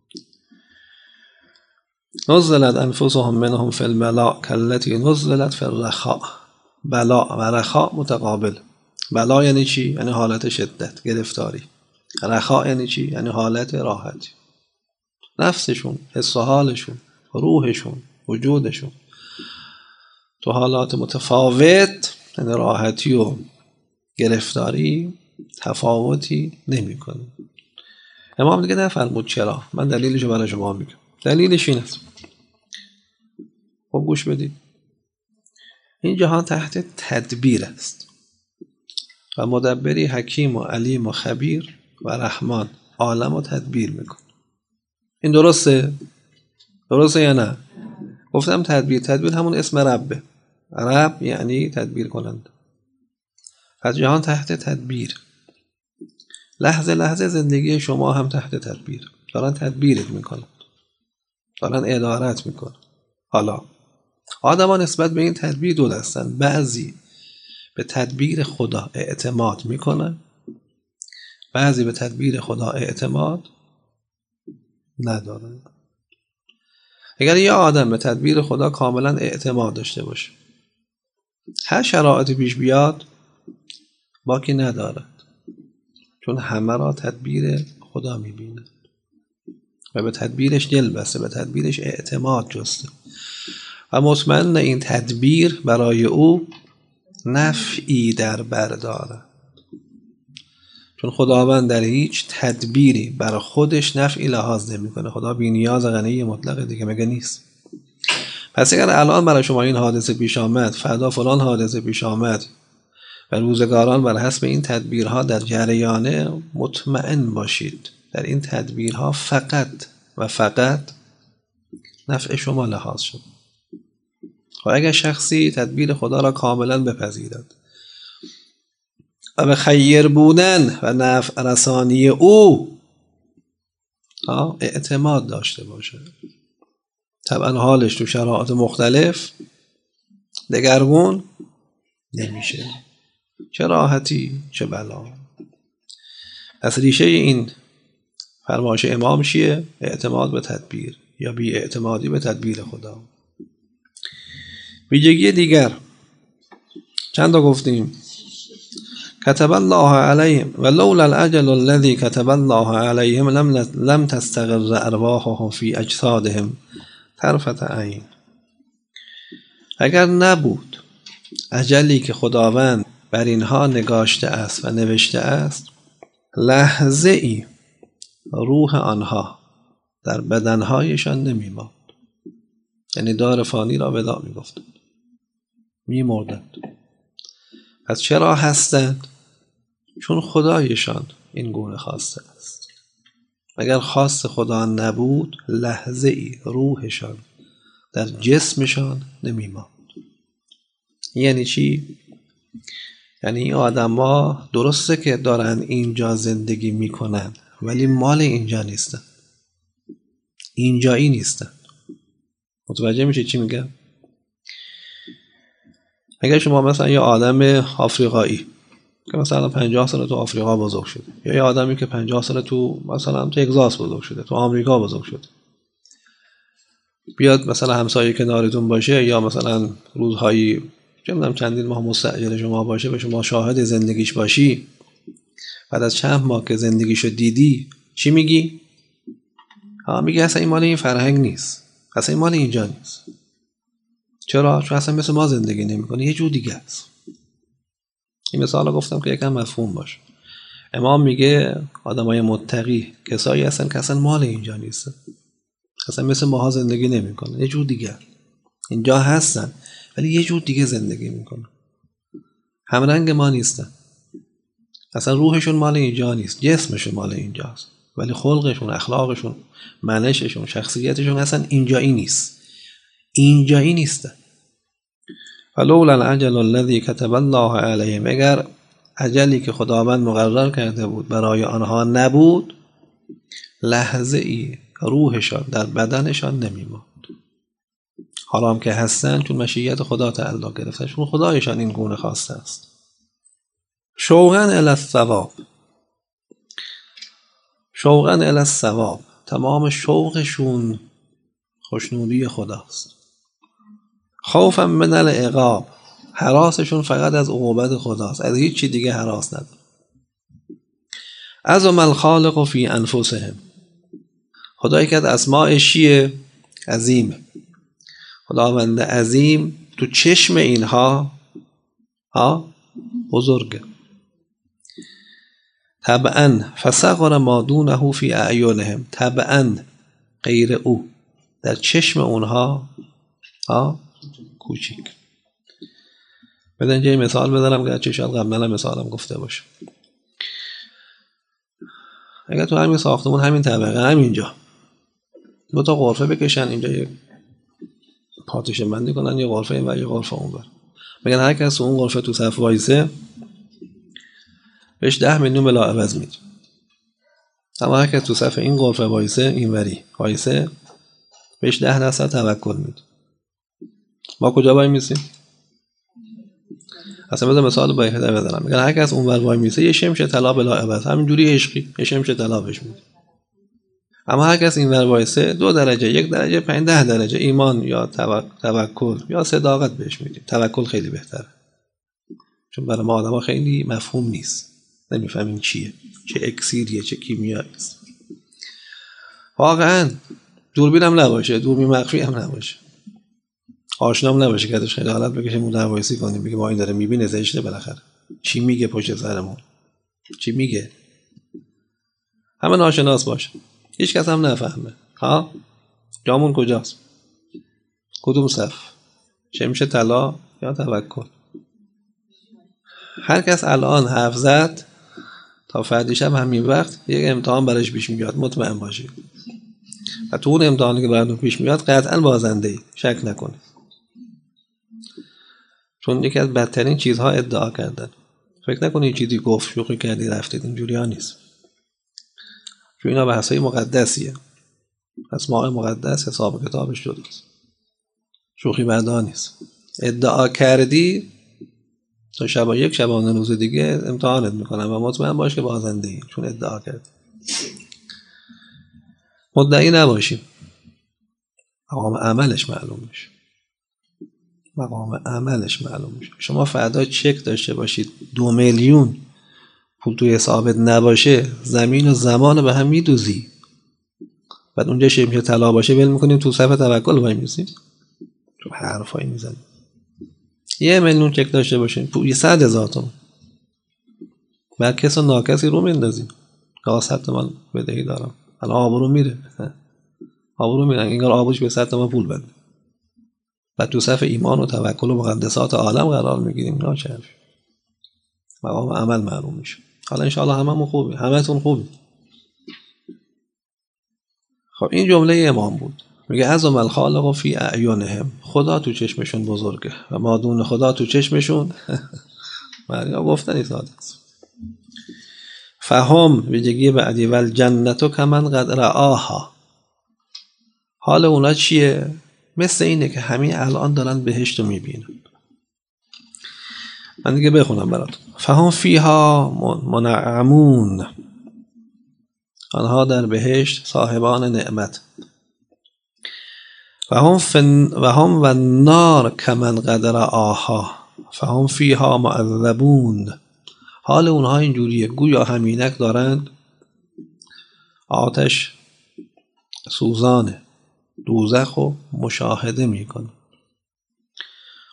نزلت انفسهم منهم فی البلاء کالتی نزلت فی الرخاء. بلاء و رخاء متقابل. بلا یعنی چی؟ یعنی حالت شدت، گرفتاری. رخاء یعنی چی؟ یعنی حالت راحتی. نفسشون، حس و حالشون، روحشون، وجودشون تو حالات متفاوت، یعنی راحتی و گرفتاری تفاوتی نمی‌کنه. امام دیگه نفرمود چرا؟ من دلیلشو برای شما میگم. دلیلش این است. خب گوش بدید. این جهان تحت تدبیر است و مدبری حکیم و علیم و خبیر و رحمان عالم و تدبیر میکنه. این درسته؟ درسته یا نه؟ گفتم تدبیر همون اسم ربه. رب یعنی تدبیر کنند. پس جهان تحت تدبیر. لحظه لحظه زندگی شما هم تحت تدبیر. دارن تدبیرت میکنن، دارن ادارت میکنن. حالا آدما نسبت به این تدبیر دو دستن. بعضی به تدبیر خدا اعتماد میکنن، بعضی به تدبیر خدا اعتماد ندارن. اگر یه آدم به تدبیر خدا کاملا اعتماد داشته باشه، هر شرایطی پیش بیاد باکی ندارد، چون همه را تدبیر خدا میبینه و به تدبیرش دل بسته، به تدبیرش اعتماد جسته و مطمئن این تدبیر برای او نفعی در بر دارد، چون خداوند در هیچ تدبیری برای خودش نفعی لحاظ نمیکنه. خدا بی نیاز غنی مطلق دیگه، مگه نیست؟ پس اگر الان برای شما این حادثه پیش آمد، فردا فلان حادثه پیش آمد و روزگاران بر حسب این تدبیرها در جریانه، مطمئن باشید در این تدبیرها فقط و فقط نفع شما لحاظ شد. و اگر شخصی تدبیر خدا را کاملا بپذیرد و به خیر بودن و نفع رسانی او اعتماد داشته باشه، طبعا حالش تو شرایط مختلف دگرگون نمیشه، چه راحتی چه بلا. از ریشه این فرمایش امام چیه؟ اعتماد به تدبیر یا بی اعتمادی به تدبیر خدا. ویژگی دیگر چند تا گفتیم؟ كتب الله عليهم ولولا الأجل الذي كتب الله عليهم لم تستقر أرواحهم في أجسادهم طرفة عین. اگر نبود اجلی که خداوند بر اینها نگاشته است و نوشته است، لحظه ای روح آنها در بدنهایشان نمی‌ماند. یعنی دار فانی را وداع می‌گفتند، می‌مردند. پس چرا هستند؟ چون خدایشان این گونه خواسته است. اگر خواست خدا نبود، لحظه ای روحشان در جسمشان نمی‌ماند. یعنی چی؟ یعنی این آدم‌ها درسته که دارن اینجا زندگی میکنن، ولی مال اینجا نیستن، اینجایی نیستن. متوجه میشه چی میگم؟ اگر شما مثلا یه آدم آفریقایی که مثلا 50 سال تو آفریقا بزرگ شده، یا یه آدمی که 50 سال تو مثلا تگزاس بزرگ شده، تو آمریکا بزرگ شده، بیاد مثلا همسایه کنارتون باشه، یا مثلا روزهایی چندین ماه مستأجر شما باشه، به شما شاهد زندگیش باشی، بعد از چند ماه که زندگیشو دیدی چی میگی؟ میگی اصلا این مال این فرهنگ نیست، اصلا این مال اینجا نیست. چرا؟ چون اصلا مثل ما زندگی نمیکنه، یه جور دیگه است. این مثال رو گفتم که یکم مفهوم باشه. امام میگه آدمای متقی کسایی هستن که اصلا مال اینجا نیستن، اصلا مثل ماها زندگی نمیکنن، یه جور دیگه اینجا هستن ولی یه جور دیگه زندگی میکنن، همرنگ ما نیستن، اصلا روحشون مال اینجا نیست، جسمشون مال اینجاست ولی خلقشون، اخلاقشون، منششون، شخصیتشون اصلا اینجایی نیست، اینجایی نیستن. فلولا العجل الذی کتب الله علیهم، اگر اجلی که خداوند مقرر کرده بود برای آنها نبود، لحظه ای روحشان در بدنشان نمیماند. حالا هم که هستن چون مشیت خدا تعلق گرفته، چون خدایشان این گونه خواسته است. شوقا الی الثواب، شوقا الی الثواب، تمام شوقشون خوشنودی خداست. خوفا من العقاب، هراسشون فقط از عقوبت خداست، از هیچ چی دیگه هراس نداره. عظم الخالق فی انفسهم، خدایی که از اسماءش چیه؟ عظیم. خداوند عظیم تو چشم اینها بزرگه. طبعا فصغر ما دونه فی اعینهم، طبعا غیر او در چشم اونها کوچیک. بدن اینجا مثال بزنم که چه شاید قبلا مثالم گفته باشه. اگر تو همین ساختمون، همین طبقه، همینجا دو تا غرفه بکشن، اینجا یه پارتیشن بندی کنن، یه غرفه این و یه غرفه اون بر، میگن هر کس اون غرفه تو صف وایسه بهش 10 میلیون بلا عوض میده، اما هر کس تو صف این غرفه وایسه، اینوری وایسه، بهش 10% توکل میده. ما کجا وای میسیم؟ اصلا بذار مثال بهتر بزنم، میگن هر کس اونور وای میسه یه شمش طلا بلا عوض، همینجوری عشقی یه شمش طلا بهش میده. اما هر کس اینور وایسه 2 درجه، 1 درجه، 5، 10 درجه ایمان یا توکل یا صداقت بهش میدیم. توکل خیلی بهتره، چون برای ما آدم‌ها خیلی مفهوم نیست، نمیفهمیم چیه، چه اکسیریه، چه کیمیایی است. واقعا دوربینم نباشه، دوربین مخفی هم نباشه، آشنام نباشه که ازش خیلی حالت بکشه مون وایسی کنیم، بگه ما این داره میبینه زشته، بالاخره چی میگه پشت سرمون، چی میگه، همه ناشناس باشه، هیچ کس هم نفهمه. جامون کجاست؟ کدوم صف؟ شمش طلا یا توکل؟ هر کس الان حرف زد تا فردا شب همین وقت یک امتحان برایش پیش میاد، مطمئن باشید. و تو اون امتحانی که براتون پیش میاد قطعا بازنده اید، شک نکنید. چون یکی از بدترین چیزها ادعا کردن. فکر نکنید چیزی گفت شوخی کردی رفتید، اینجوری ها نیست. چون اینا بحثای مقدسیه، اسماء مقدس حساب کتابش جداست، شوخی بردار نیست. ادعا کردی تا شبانه روز دیگه امتحانت میکنم و مطمئن باش که بازنده ای، چون ادعا کردی. مدعی نباشیم، مقام عملش معلوم میشه، مقام عملش معلوم میشه. شما فردا چک داشته باشید 2 میلیون پول توی حسابت نباشه، زمین و زمان به هم میدوزی، بعد اونجا شمشه طلا باشه ول میکنیم تو صف توکل وای میسیم، تو حرفایی میزنیم. 1 میلیون چک داشته باشین، پول 100,000 تومان، بعد کس و ناکسی رو میندازیم، 100 تومان بدهی دارم، الان آبرو میره، آبرو میرن، انگار آبوش به 100 تومان پول بده، بعد تو صف ایمان و توکل و مقدسات عالم قرار میگیریم. ناچار مقام عمل معلوم میشه. حالا انشاءالله هممون خوبی، همتون خوبی. خب این جمله امام بود، میگه عظم الخالق فی اعینهم، خدا تو چشمشون بزرگه و ما دون خدا تو چشمشون مریا گفتنی ساده است. فهم ویژگی بعدی، ول جنتو کمن قد رآها، حال اونا چیه؟ مثل اینه که همین الان دارن بهشت رو میبینن. من دیگه بخونم براتون. فهم فیها منعمون، آنها در بهشت صاحبان نعمت. و هم و النار کمن قد رآها فهم فیها معذبون، حال اونها اینجوریه گویا همینک دارند آتش سوزان دوزخ رو مشاهده میکنن.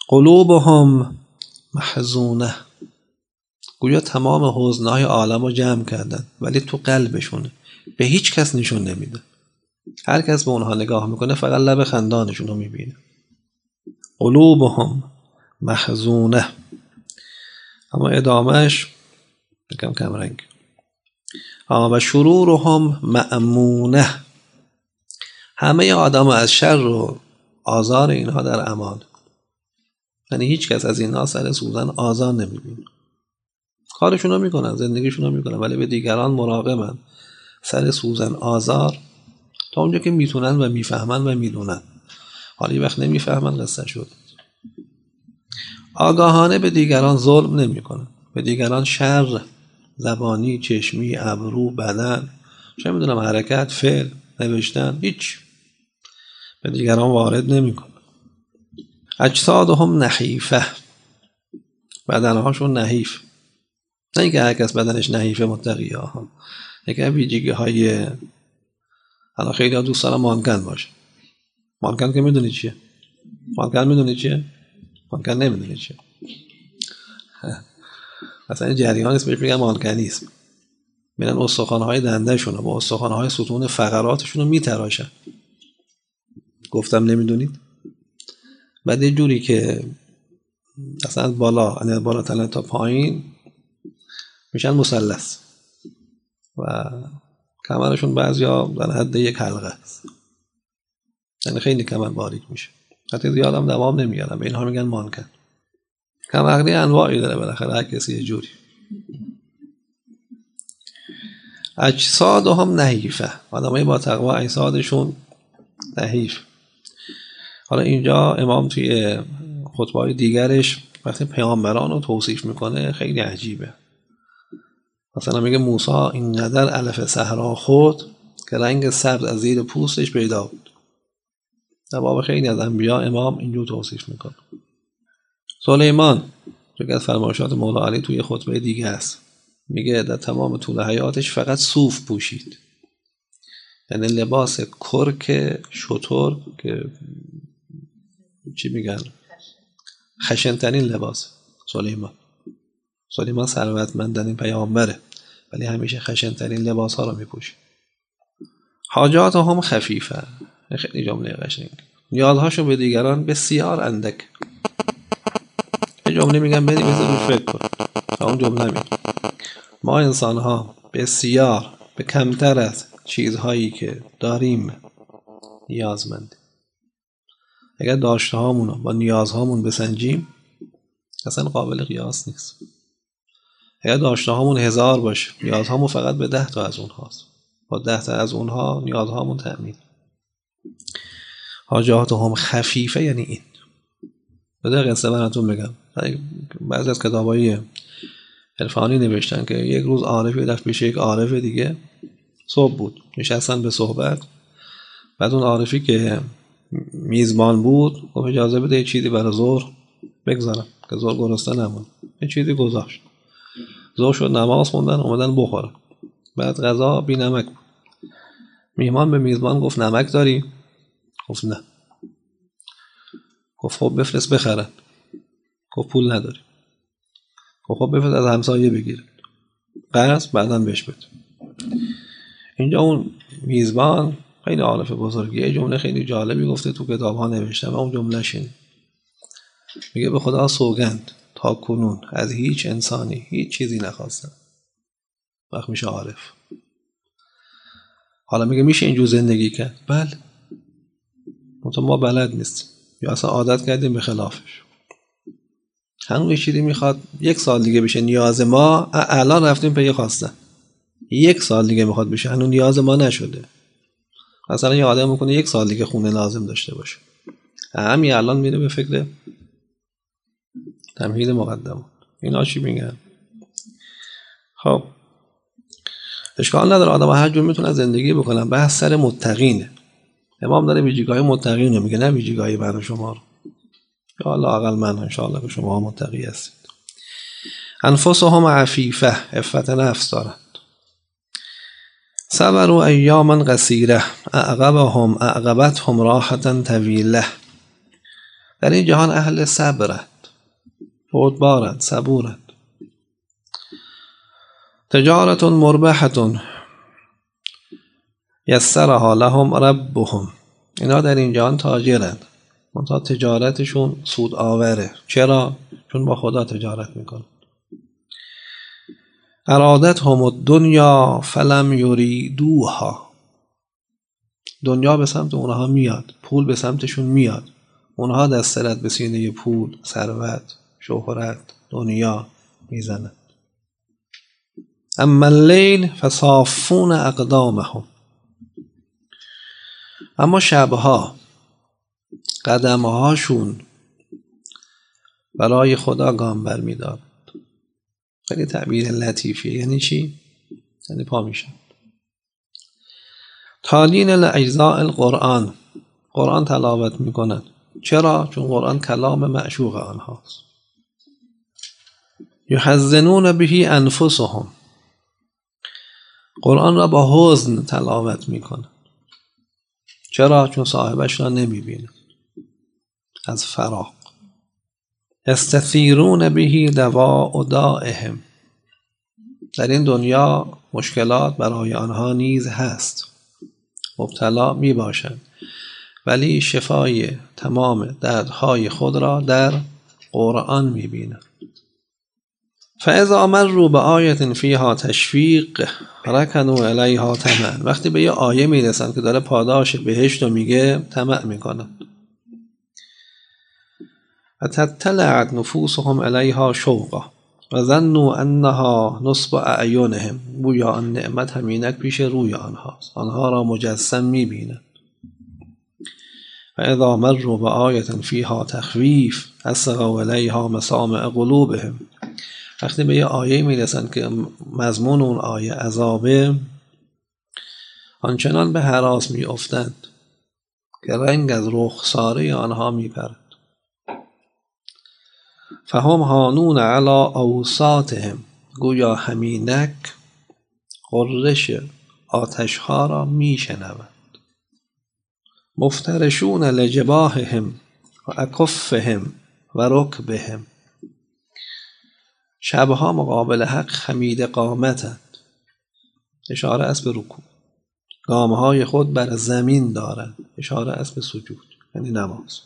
قلوبهم محزونه، گویا تمام حزنهای عالم رو جمع کردن ولی تو قلبشونه، به هیچ کس نشون نمیده. هر کس به اونها نگاه میکنه فقط لب خندانشون رو میبینه. قلوبهم محزونه. اما ادامهش یکم کم رنگ. و شرورهم مأمونه، همه آدم از شر و آزار اینها در امان. یعنی هیچ کس از اینها سر سوزن آزار نمیبینه. کارشون رو میکنن، زندگیشون رو میکنن، ولی به دیگران مراقبن سر سوزن آزار تا اونجا که میتونن و میفهمن و میدونن. حالا یه وقت نمیفهمن قصه شد. آگاهانه به دیگران ظلم نمیکنن، به دیگران شر زبانی، چشمی، ابرو، بدن، چه میدونم حرکت، فعل، نوشتن، هیچ به دیگران وارد نمیکنن. اجسادهم نحیفه، بدنهاشون نحیف. نه اینکه هر کس بدنش نحیفه متقیه ها، یکی ویژگی های. الان خیلی ها دوست دارن مانکن باشه. مانکن که میدونی چیه؟ مانکن میدونی چیه؟ مانکن نمیدونی چیه. مثلا این جریان است بهش میگن مانکنیسم. میرن استخوان‌های دنده‌شون رو با استخوان‌های ستون فقراتشون رو میتراشن. گفتم نمیدونید؟ بعد یه جوری که اصلا بالا، یعنی بالاتر تا پایین میشن مثلث و کمرشون بعضیا در حد یک حلقه است. یعنی خیلی کمر باریک میشه. حتی زیاد هم دوام نمیارن. به اینها میگن مانکن. کمرقلی انواعی داره بالاخره، هر کسی یه جوری. اجسادهم نحیفه، آدمای با تقوا اجسادشون نحیف. حالا اینجا امام توی خطبه‌های دیگرش وقتی پیامبران رو توصیف میکنه خیلی عجیبه. مثلا میگه موسی اینقدر علف صحرا خورد که رنگ سبز از زیر پوستش پیدا بود. در باب خیلی از انبیا امام اینجور توصیف میکنه. سلیمان که از فرمایشات مولا علی توی خطبه دیگه است، میگه در تمام طول حیاتش فقط صوف پوشید، یعنی لباس کرک شتر که چی میگن خشنترین لباس. سلیمان ثروتمندترین پیامبره ولی همیشه خشنترین لباس ها رو میپوشه. حاجات هم خفیفه، خیلی جمله قشنگ. نیازهاشون به دیگران بسیار اندک. یه جمله میگم بریم بذار فکر کن. اون جمله میگه ما انسان ها بسیار به کمتر از چیزهایی که داریم نیازمند. اگر داشته هامونو با نیازهامون بسنجیم اصلا قابل قیاس نیست. اگر داشته هامون 1000 باشه نیازهامون فقط به 10 تا از اونهاست، با 10 تا از اونها نیازهامون تأمین. حاجات هم خفیفه یعنی این. بذار قصه براتون بگم. بعضی از کتابای عرفانی نوشتن که یک روز عارفی رفت پیش یک عارف دیگه، صبح بود نشستن به صحبت. بعد اون عارفی که میزبان بود گفت اجازه بده یه چیزی برای ظهر بگذارم که ظهر گرسنه نمون. یه چیزی گذاشت. ظهر شد نماز خوندن اومدن بخورن. بعد غذا بی نمک بود. میهمان به میزبان گفت نمک داری؟ گفت نه. گفت خب بفرست بخرن. گفت پول نداری. گفت خب بفرست از همسایه بگیر. قرض بعداً بهش بده. اینجا اون میزبان خیلی عارف بزرگیه، جمله خیلی جالبی گفته تو کتاب ها نوشتم. اون جملهش اینه، میگه به خدا سوگند تا کنون از هیچ انسانی هیچ چیزی نخواستم. وقت میشه عارف. حالا میگه میشه اینجور زندگی کرد؟ بله، منطقه ما بلد نیستیم یا اصلا عادت کردیم به خلافش. هنوز یه چیزی میخواد 1 سال دیگه بشه نیاز ما، الان رفتیم پی خواستن. 1 سال دیگه میخواد بشه هنوز نیاز ما نشده. مثلا یه آدم میکنه 1 سال دیگه خونه لازم داشته باشه، همین الان میره به فکر تمهید مقدمات. اینا چی میگن؟ خب اشکال نداره، آدم هر جور میتونه زندگی بکنن. بحث سر متقینه. امام داره ویژگی‌های متقین رو میگه، نه ویژگی‌های من و شما رو. یا الله اقل من ان شاء الله که شما متقی هستید. انفسهم عفیفه، عفت نفس دارند. صبروا ایاما قصیره اعقبتهم راحة طویله. در این جهان اهل صبرند، بردبارند، صبورند. تجارت مربحة یسرها لهم ربهم، اینا در این جهان تاجرند، منتها تجارتشون سود آوره. چرا؟ چون با خدا تجارت میکنن. ارادتهم الدنیا فلم یریدوها، دنیا به سمت اونها میاد، پول به سمتشون میاد، اونها دسترت به سینه پول، ثروت، شهرت، دنیا میزنند. اما اللیل فصافون اقدامهم، اما شبها قدمهاشون برای خدا گام برمی‌دارند. خیلی تعبیر لطیفیه. یعنی چی؟ یعنی پا میشن. تالین الاجزاء القرآن، قرآن تلاوت میکنن. چرا؟ چون قرآن کلام معشوق آنهاست. یحزنون به انفسهم، قرآن را با حزن تلاوت میکنن. چرا؟ چون صاحبش را نمیبینن از فراق. یستثیرون به دواء دائهم، در این دنیا مشکلات برای آنها نیز هست، مبتلا می باشند، ولی شفای تمام دردهای خود را در قرآن می بینند. فاذا مروا بآیة فیها تشویق رکنوا الیها طمعا، وقتی به یه آیه می رسند که داره پاداش بهشت رو میگه، طمع میکنند. و تطلعت نفوسهم الیها شوقا و ظنوا انها نصب اعینهم، گویا آن نعمت همینک پیش روی آنهاست، آنها را مجسم میبینند. و اذا مروا بآیة فیها تخویف اصغوا الیها مسامع قلوبهم، وقتی به یه آیه میرسند که مضمون اون آیه عذابه، آنچنان به هراس میافتند که رنگ از رخساره آنها میپرد. فهم هانون علی اوساطهم، گویا همینک غرش آتشها را میشنوند. مفترشون لجباههم و اکفهم و رکبهم، شبها مقابل حق خمیده قامتند، اشاره است به رکوع. گامهای خود بر زمین دارند، اشاره است به سجود، یعنی نماز.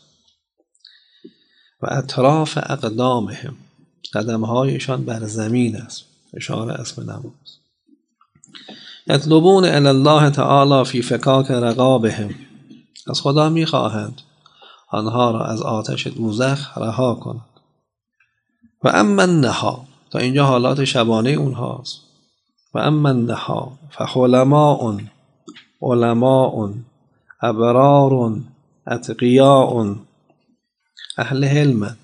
و اطراف اقدامهم، قدمهایشان بر زمین است، اشاره است به نماز. یطلبون الی الله تعالی فی فکاک رقابهم، از خدا میخواهند آنها را از آتش دوزخ رها کند. و اما النهار، تا اینجا حالات شبانه اونهاست. و اما النهار فحلماء علماء ابرار اتقیاء، اهل علمند،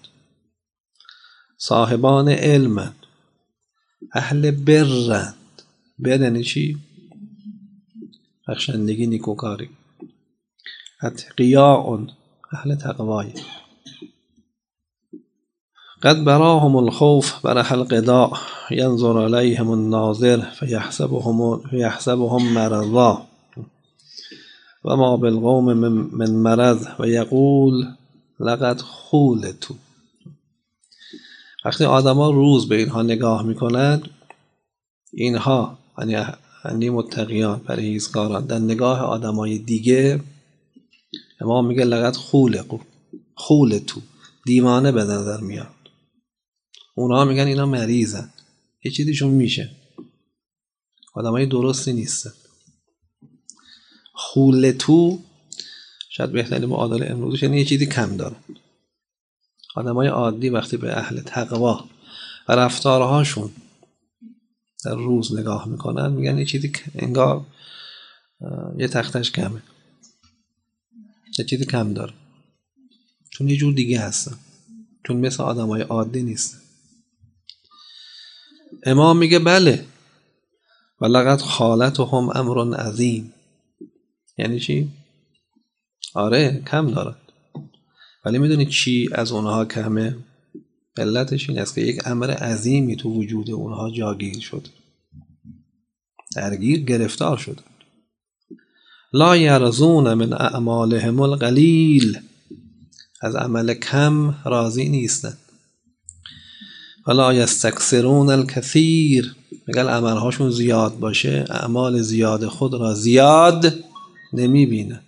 صاحبان علمند، اهل برند. بر یعنی چی؟ بخشندگی، نیکوکاری. اتقیاء، اهل تقوای. قد براهم الخوف برح القضاء ینظر علیهم الناظر فیحسبهم مرضا و ما بالقوم من مرض و یقول لقد خولتوا. وقتی آدما روز به اینها نگاه میکنند، اینها یعنی متقیان، پرهیزکاران، در نگاه آدمای دیگه امام میگه لقد خولتوا، دیوانه به نظر میاد. اونها میگن اینا مریضن، یه چیزیشون میشه، آدمای درستی نیستن. خولتوا شاید بهترین معادله امروزش، یعنی یه چیزی کم دارن. آدمای عادی وقتی به اهل تقوا و رفتارهاشون در روز نگاه میکنن، میگن یه چیزی انگار یه تختش کمه، یه چیزی کم داره، چون یه جور دیگه هستن، چون مثل آدمای عادی نیستن. امام میگه بله، ولقد خالتهم امر عظیم. یعنی چی؟ آره کم دارد، ولی میدونی چی از اونها کمه؟ علتش این است که یک امر عظیمی تو وجود اونها جاگیر شد، درگیر، گرفتار شد. لا یرضون من اعمالهم القلیل از عمل کم راضی نیستن. ولا یستکثرون الکثیر، اگر عملهاشون زیاد باشه اعمال زیاد خود را زیاد نمیبینن.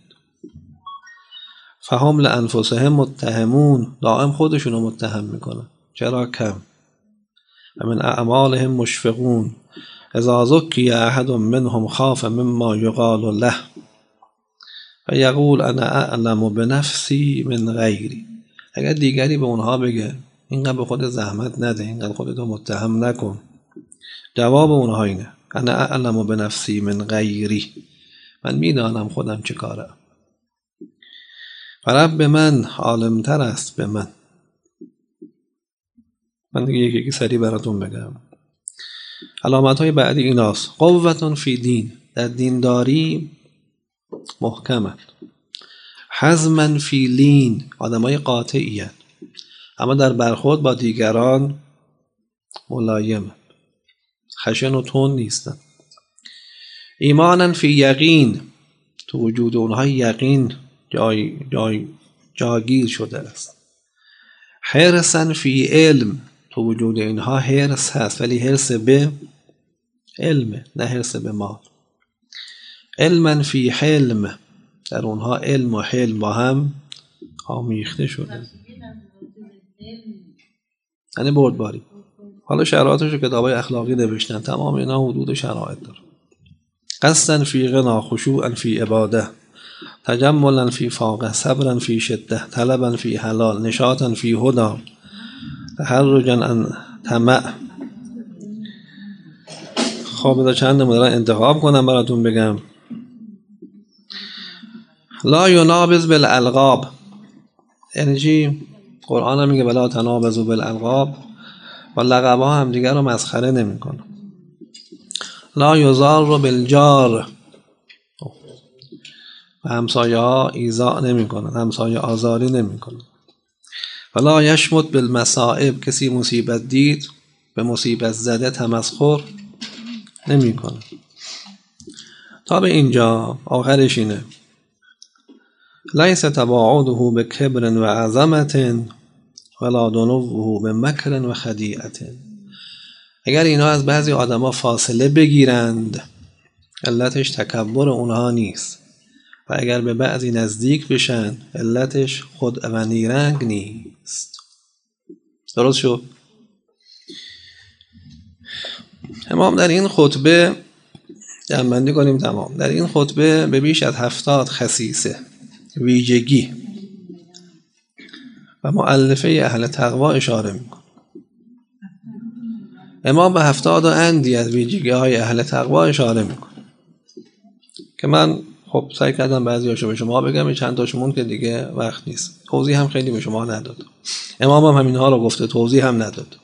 فهم لانفسهم متهمون، دائم خودشون رو متهم میکنن چرا کم. و من اعمالهم مشفقون، اذا ذکی احد منهم خاف مما یقال له و یقول انا اعلم بنفسی من غیری. اگر دیگری به اونها بگه اینقدر به خود زحمت نده، اینقدر خودتو متهم نکن، جواب اونها اینه انا اعلم بنفسی من غیری، من میدانم خودم چه کاره. رب من عالمتر است به من. من دیگه یکی سریع براتون بگم. علامت های بعدی ایناست: قوة فی دین، در دینداری محکمت. حزما فی لین، آدم های قاطعی، اما در برخورد با دیگران ملایم، خشن و تند نیستن. ایمانا فی یقین، تو وجود اونها یقین جاگیر شده است. حرصا فی علم، تو وجود اینها حرص هست ولی حرص به علم نه حرص به مال. علما فی حلم، در اونها علم و حلم با هم آمیخته شده، یعنی بردباری. حالا شرایطش رو کتابای اخلاقی نوشتن، تمام اینا حدود شرایط داره. قصدا فی غنا، خشوعا فی عباده، تجملا فی فاقه، صبرا فی شده، طلبا فی حلال، نشاطا فی هدا، تحرجا عن طمع. خب بذار چند نمونه انتخاب کنم براتون بگم. لا ینابز بالالقاب، یعنی چی؟ قرآن هم میگه بلا تنابزوا بالالقاب، و لقب‌ها هم دیگر رو مسخره نمی‌کنه. لا یضار بالجار، و همسایه ها ایذا نمی‌کنن، همسایه آزاری نمی‌کنن. ولا یشمت بالمصائب، کسی مصیبت دید به مصیبت زده تمسخر نمی‌کنه. تا به اینجا آخرش اینه: لیس تباعده بکبر و عظمت ولا دنوه بمکر و خدیعت. اگر اینا از بعضی آدما فاصله بگیرند علتش تکبر اونها نیست، و اگر به بعضی نزدیک بشن علتش خود و نیرنگ نیست. درست شد؟ امام در این خطبه جمع‌بندی کنیم تمام. در این خطبه به بیش از 70 خصیصه، ویژگی و مؤلفه اهل تقوا اشاره میکنه. امام به 70 اندی از ویژگی های اهل تقوا اشاره میکنه که من خب سعی کردم بعضیاشو به شما بگم، چند تاشمون که دیگه وقت نیست، توضیح هم خیلی به شما نداد. امام هم همینها رو گفته، توضیح هم نداد.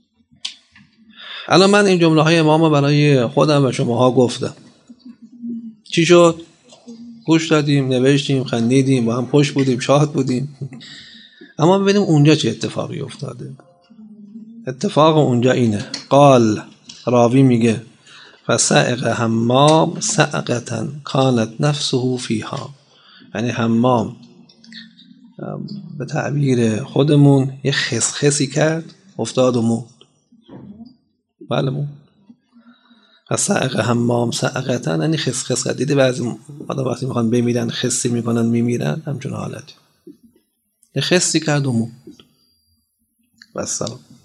الان من این جمله های امام برای خودم و شماها گفتم. چی شد؟ گوش دادیم، نوشتیم، خندیدیم، با هم خوش بودیم، شاد بودیم. اما ببینیم اونجا چه اتفاقی افتاده. اتفاق اونجا اینه: قال، راوی میگه، فسائق حمام سعقتا کانت نفسه فیها، یعنی حمام به تعبیر خودمون یه خسخسی کرد، افتاد و مرد. بله مرد. فسائق حمام سعقتا یعنی خسخس کرد. دیده بعضی آدم وقتی میخوان بمیرن خسی میکنن میمیرن، همچون حالتی. یه خسی کرد و مرد. و السلام.